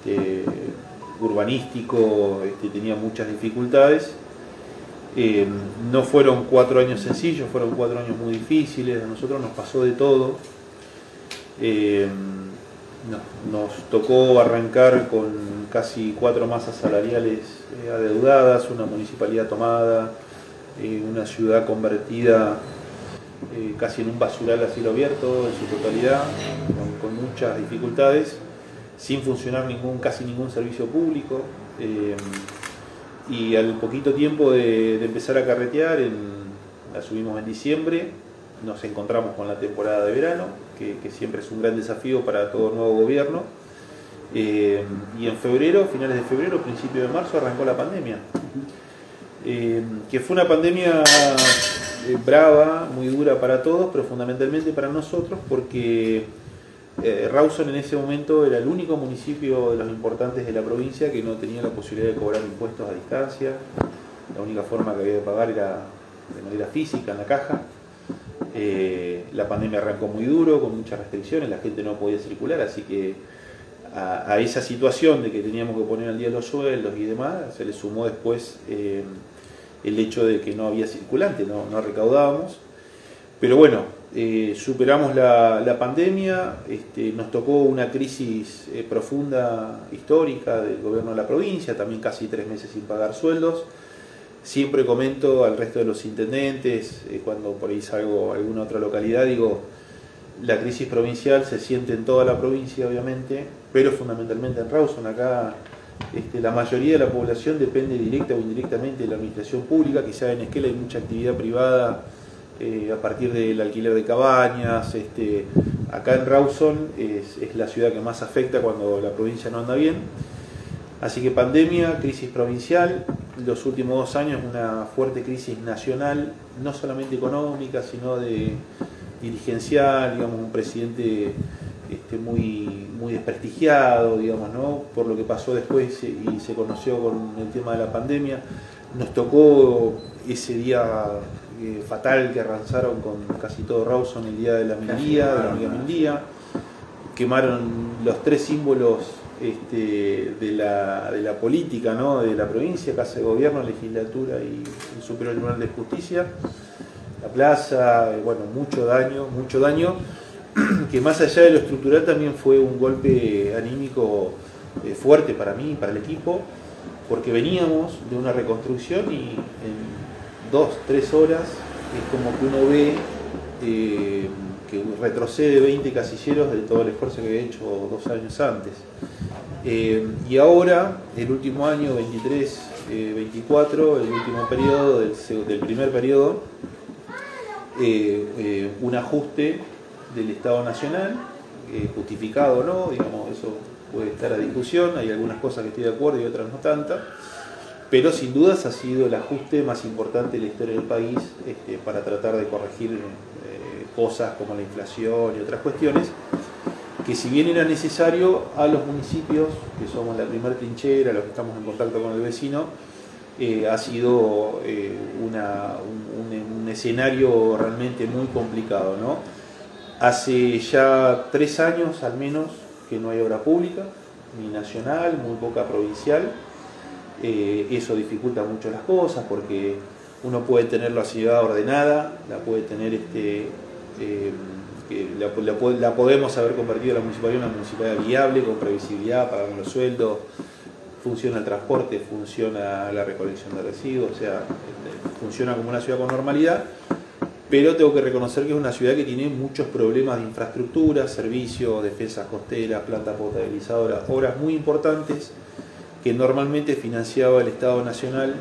urbanístico, tenía muchas dificultades. No fueron 4 años sencillos, fueron 4 años muy difíciles, a nosotros nos pasó de todo. Nos tocó arrancar con casi 4 masas salariales adeudadas, una municipalidad tomada, una ciudad convertida casi en un basural a cielo abierto en su totalidad, con muchas dificultades, sin funcionar casi ningún servicio público. Y al poquito tiempo de empezar a carretear, la subimos en diciembre, nos encontramos con la temporada de verano, que siempre es un gran desafío para todo nuevo gobierno. Y en febrero, finales de febrero, principio de marzo, arrancó la pandemia. Que fue una pandemia brava, muy dura para todos, pero fundamentalmente para nosotros, porque Rawson en ese momento era el único municipio de los importantes de la provincia que no tenía la posibilidad de cobrar impuestos a distancia. La única forma que había de pagar era de manera física en la caja. La pandemia arrancó muy duro, con muchas restricciones, la gente no podía circular, así que a esa situación de que teníamos que poner al día los sueldos y demás, se le sumó después el hecho de que no había circulante, no recaudábamos. Pero bueno, superamos la pandemia, nos tocó una crisis profunda, histórica del gobierno de la provincia, también casi 3 meses sin pagar sueldos. Siempre comento al resto de los intendentes, cuando por ahí salgo a alguna otra localidad, digo, la crisis provincial se siente en toda la provincia obviamente, pero fundamentalmente en Rawson. Acá la mayoría de la población depende directa o indirectamente de la administración pública. Quizá en Esquel hay mucha actividad privada a partir del alquiler de cabañas. Acá en Rawson es la ciudad que más afecta cuando la provincia no anda bien. Así que pandemia, crisis provincial, los últimos 2 años una fuerte crisis nacional, no solamente económica, sino de dirigencial, digamos, un presidente muy desprestigiado, digamos, ¿no? Por lo que pasó después y se conoció con el tema de la pandemia. Nos tocó ese día fatal que arrasaron con casi todo Rawson, el día de la amiga Mindía. Quemaron los 3 símbolos de la política, ¿no? De la provincia: Casa de Gobierno, Legislatura y el Superior Tribunal de Justicia, la plaza. Bueno, mucho daño, que más allá de lo estructural también fue un golpe anímico fuerte para mí, para el equipo, porque veníamos de una reconstrucción y en 2-3 horas es como que uno ve que retrocede 20 casilleros de todo el esfuerzo que había hecho 2 años antes. Y ahora, el último año, 23-24, el último periodo del primer periodo, un ajuste del Estado Nacional, justificado o no, digamos, eso puede estar a discusión. Hay algunas cosas que estoy de acuerdo y otras no tantas, pero sin dudas ha sido el ajuste más importante de la historia del país para tratar de corregir cosas como la inflación y otras cuestiones, que si bien era necesario, a los municipios, que somos la primera trinchera, los que estamos en contacto con el vecino, ha sido un escenario realmente muy complicado, ¿no? Hace ya 3 años al menos que no hay obra pública, ni nacional, muy poca provincial. Eso dificulta mucho las cosas, porque uno puede tener la ciudad ordenada, la puede tener la podemos haber convertido la municipalidad en una municipalidad viable, con previsibilidad, pagando los sueldos, funciona el transporte, funciona la recolección de residuos, o sea, funciona como una ciudad con normalidad, pero tengo que reconocer que es una ciudad que tiene muchos problemas de infraestructura, servicios, defensas costeras, planta potabilizadora, obras muy importantes que normalmente financiaba el Estado Nacional.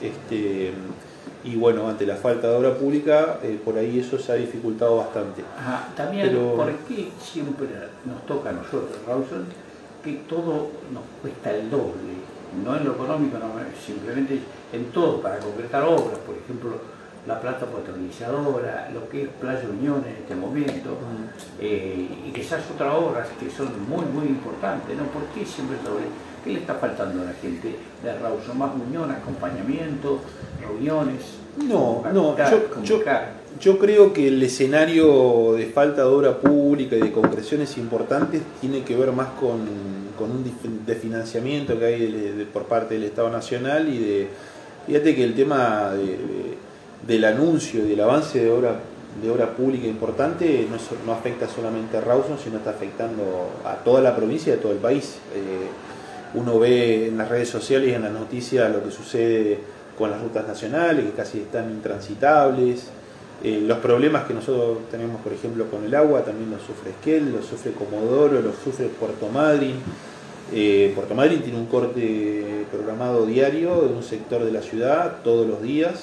Y bueno, ante la falta de obra pública, por ahí eso se ha dificultado bastante. También, pero ¿por qué siempre nos toca a nosotros, Rawson, que todo nos cuesta el doble? No en lo económico, no, simplemente en todo, para concretar obras, por ejemplo, la planta potabilizadora, lo que es Playa Unión en este momento, y quizás otras obras que son muy importantes, ¿no? ¿Por qué siempre sobre? ¿Qué le está faltando a la gente de Rawson? ¿Más unión, acompañamiento, reuniones? No, yo creo que el escenario de falta de obra pública y de concreciones importantes tiene que ver más con un financiamiento que hay por parte del Estado Nacional y fíjate que el tema del anuncio y del avance de obra pública importante no afecta solamente a Rawson, sino está afectando a toda la provincia y a todo el país. Uno ve en las redes sociales y en las noticias lo que sucede con las rutas nacionales, que casi están intransitables. Los problemas que nosotros tenemos, por ejemplo, con el agua, también los sufre Esquel, los sufre Comodoro, los sufre Puerto Madryn. Puerto Madryn tiene un corte programado diario de un sector de la ciudad, todos los días.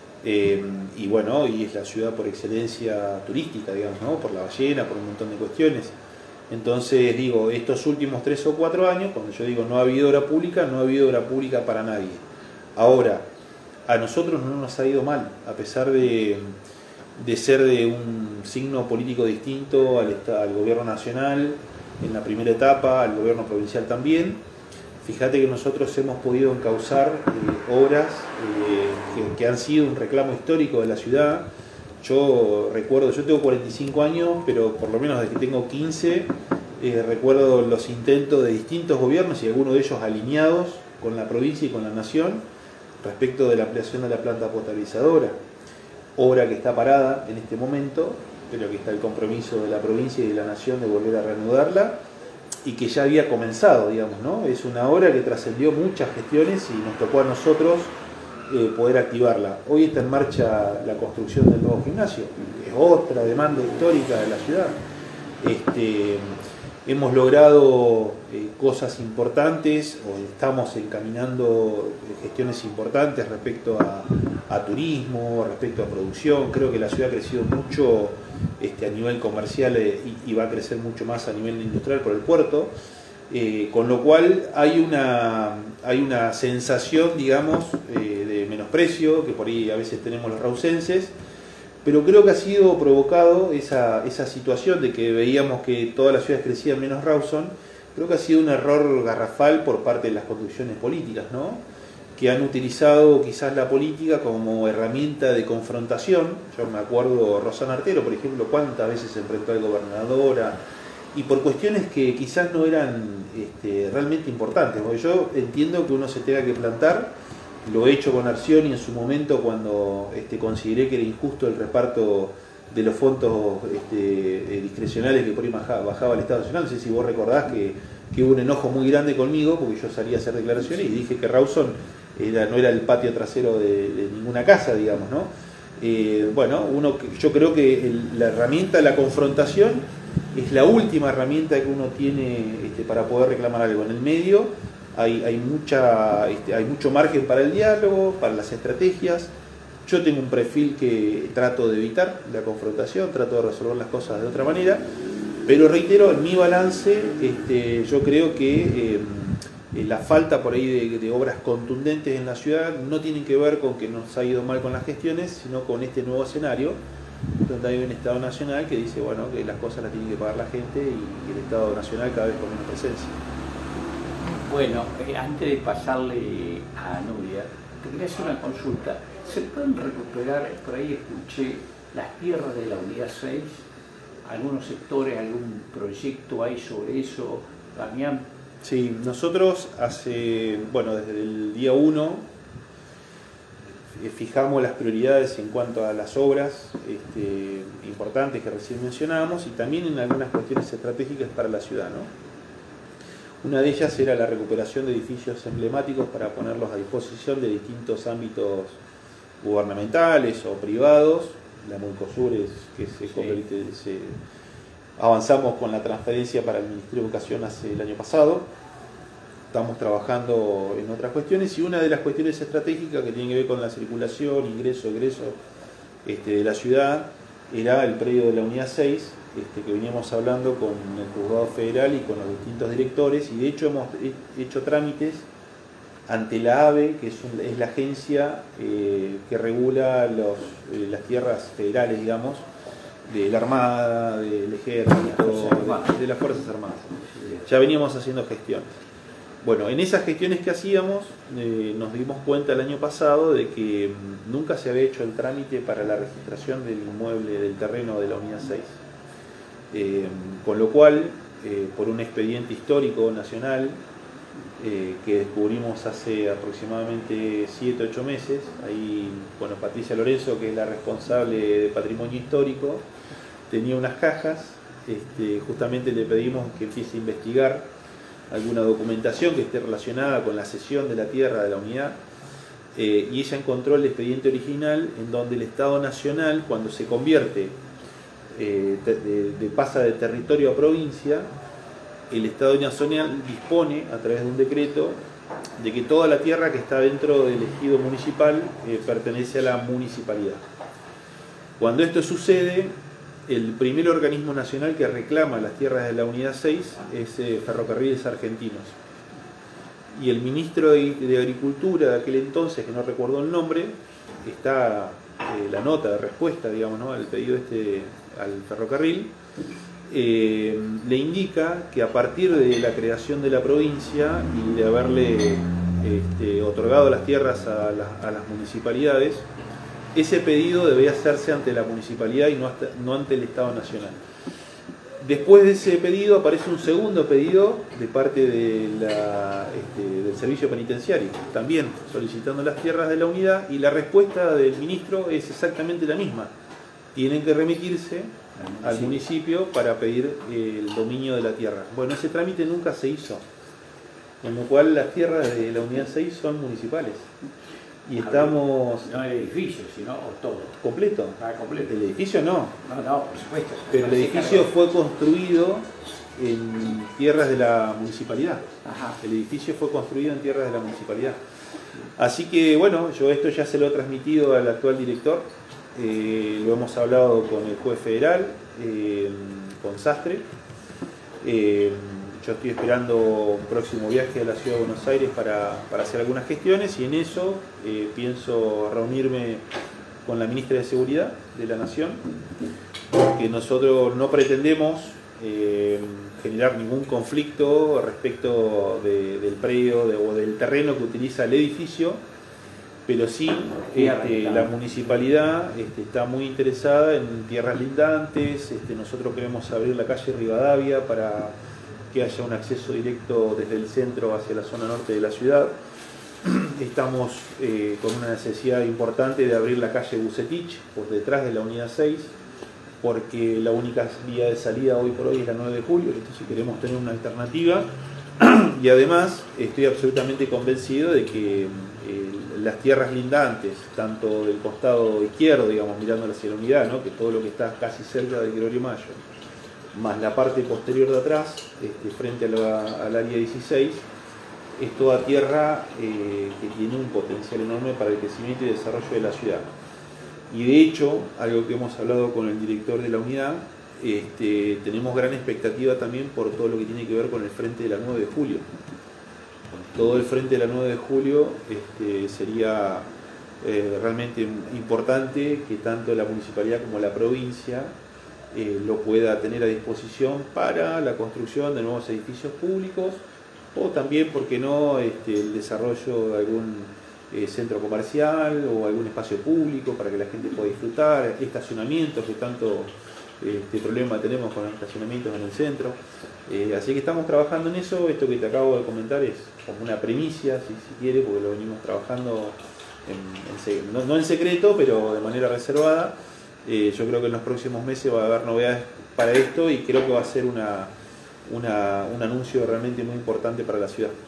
Y bueno, y es la ciudad por excelencia turística, digamos, ¿no? Por la ballena, por un montón de cuestiones. Entonces digo, estos últimos 3 o 4 años, cuando yo digo no ha habido obra pública, no ha habido obra pública para nadie. Ahora, a nosotros no nos ha ido mal, a pesar de ser de un signo político distinto al gobierno nacional en la primera etapa, al gobierno provincial también. Fíjate que nosotros hemos podido encauzar obras que han sido un reclamo histórico de la ciudad. Yo recuerdo, yo tengo 45 años, pero por lo menos desde que tengo 15, recuerdo los intentos de distintos gobiernos y algunos de ellos alineados con la provincia y con la nación respecto de la ampliación de la planta potabilizadora, obra que está parada en este momento, pero que está el compromiso de la provincia y de la nación de volver a reanudarla y que ya había comenzado, digamos, ¿no? Es una obra que trascendió muchas gestiones y nos tocó a nosotros poder activarla. Hoy está en marcha la construcción del nuevo gimnasio, es otra demanda histórica de la ciudad. Hemos logrado cosas importantes, o estamos encaminando gestiones importantes respecto a turismo, respecto a producción. Creo que la ciudad ha crecido mucho a nivel comercial y va a crecer mucho más a nivel industrial por el puerto. Con lo cual hay una sensación, digamos, de menosprecio que por ahí a veces tenemos los rausenses, pero creo que ha sido provocado esa situación de que veíamos que todas las ciudades crecían menos Rawson. Creo que ha sido un error garrafal por parte de las conducciones políticas, ¿no? Que han utilizado quizás la política como herramienta de confrontación. Yo me acuerdo Rosana Artero, por ejemplo, cuántas veces se enfrentó al gobernador y por cuestiones que quizás no eran realmente importantes, porque yo entiendo que uno se tenga que plantar, lo he hecho con Arcioni en su momento cuando consideré que era injusto el reparto de los fondos discrecionales que por ahí bajaba el Estado Nacional. No sé si vos recordás que hubo un enojo muy grande conmigo porque yo salí a hacer declaraciones y dije que Rawson no era el patio trasero de ninguna casa, digamos, ¿no? Yo creo que la herramienta de la confrontación es la última herramienta que uno tiene para poder reclamar algo. En el medio hay mucho margen para el diálogo, para las estrategias. Yo tengo un perfil que trato de evitar la confrontación, trato de resolver las cosas de otra manera, pero reitero, en mi balance, yo creo que la falta por ahí de obras contundentes en la ciudad no tienen que ver con que nos ha ido mal con las gestiones, sino con este nuevo escenario donde hay un Estado Nacional que dice, bueno, que las cosas las tiene que pagar la gente y el Estado Nacional cada vez con menos presencia. Bueno, antes de pasarle a Nuria, te quería hacer una consulta. ¿Se pueden recuperar, por ahí escuché, las tierras de la Unidad 6? ¿Algunos sectores, algún proyecto hay sobre eso, Damián? Sí, nosotros desde el día 1 fijamos las prioridades en cuanto a las obras importantes que recién mencionábamos y también en algunas cuestiones estratégicas para la ciudad, ¿no? Una de ellas era la recuperación de edificios emblemáticos para ponerlos a disposición de distintos ámbitos gubernamentales o privados. La Mulcosur avanzamos con la transferencia para el Ministerio de Educación el año pasado. Estamos trabajando en otras cuestiones y una de las cuestiones estratégicas que tiene que ver con la circulación, ingreso, egreso de la ciudad era el predio de la Unidad 6, que veníamos hablando con el Juzgado Federal y con los distintos directores, y de hecho hemos hecho trámites ante la AVE, que es la agencia que regula las tierras federales, digamos, de la Armada, del Ejército, de las Fuerzas Armadas. Ya veníamos haciendo gestiones. Bueno, en esas gestiones que hacíamos nos dimos cuenta el año pasado de que nunca se había hecho el trámite para la registración del inmueble, del terreno de la Unidad 6. Con lo cual, por un expediente histórico nacional que descubrimos hace aproximadamente 7-8 meses, ahí, bueno, Patricia Lorenzo, que es la responsable de Patrimonio Histórico, tenía unas cajas, justamente le pedimos que empiece a investigar alguna documentación que esté relacionada con la cesión de la tierra de la unidad, y ella encontró el expediente original en donde el Estado Nacional, cuando se convierte, pasa de territorio a provincia, el Estado Nacional dispone a través de un decreto de que toda la tierra que está dentro del ejido municipal pertenece a la municipalidad. Cuando esto sucede, el primer organismo nacional que reclama las tierras de la Unidad 6 es Ferrocarriles Argentinos. Y el ministro de Agricultura de aquel entonces, que no recuerdo el nombre, está la nota de respuesta, digamos, ¿no?, al pedido al ferrocarril, le indica que a partir de la creación de la provincia y de haberle otorgado las tierras a las municipalidades, ese pedido debía hacerse ante la municipalidad y no ante el Estado Nacional. Después de ese pedido aparece un segundo pedido de parte del servicio penitenciario, también solicitando las tierras de la unidad, y la respuesta del ministro es exactamente la misma. Tienen que remitirse al municipio para pedir el dominio de la tierra. Bueno, ese trámite nunca se hizo, con lo cual las tierras de la Unidad 6 son municipales. Y estamos... No el edificio, sino todo. ¿Completo? Completo. El edificio no. No, por supuesto. Pero el edificio fue construido en tierras de la municipalidad. Ajá. El edificio fue construido en tierras de la municipalidad. Así que, bueno, yo esto ya se lo he transmitido al actual director. Lo hemos hablado con el juez federal, con Sastre. Yo estoy esperando un próximo viaje a la ciudad de Buenos Aires para hacer algunas gestiones, y en eso pienso reunirme con la ministra de Seguridad de la Nación, porque nosotros no pretendemos generar ningún conflicto respecto del predio o del terreno que utiliza el edificio, pero sí la municipalidad está muy interesada en tierras lindantes. Nosotros queremos abrir la calle Rivadavia para que haya un acceso directo desde el centro hacia la zona norte de la ciudad. Estamos con una necesidad importante de abrir la calle Bucetich por detrás de la Unidad 6, porque la única vía de salida hoy por hoy es la 9 de julio, entonces queremos tener una alternativa. Y además estoy absolutamente convencido de que las tierras lindantes, tanto del costado izquierdo, digamos, mirando hacia la unidad, ¿no?, que todo lo que está casi cerca de Gregorio Mayo, más la parte posterior de atrás, frente al área 16, es toda tierra que tiene un potencial enorme para el crecimiento y desarrollo de la ciudad. Y de hecho, algo que hemos hablado con el director de la unidad, tenemos gran expectativa también por todo lo que tiene que ver con el frente de la 9 de julio. Todo el frente de la 9 de julio sería realmente importante que tanto la municipalidad como la provincia lo pueda tener a disposición para la construcción de nuevos edificios públicos, o también, ¿por qué no?, el desarrollo de algún centro comercial o algún espacio público para que la gente pueda disfrutar, estacionamientos, que tanto problema tenemos con los estacionamientos en el centro. Así que estamos trabajando en eso. Esto que te acabo de comentar es como una primicia, si quiere, porque lo venimos trabajando no en secreto, pero de manera reservada. Yo creo que en los próximos meses va a haber novedades para esto, y creo que va a ser un anuncio realmente muy importante para la ciudad.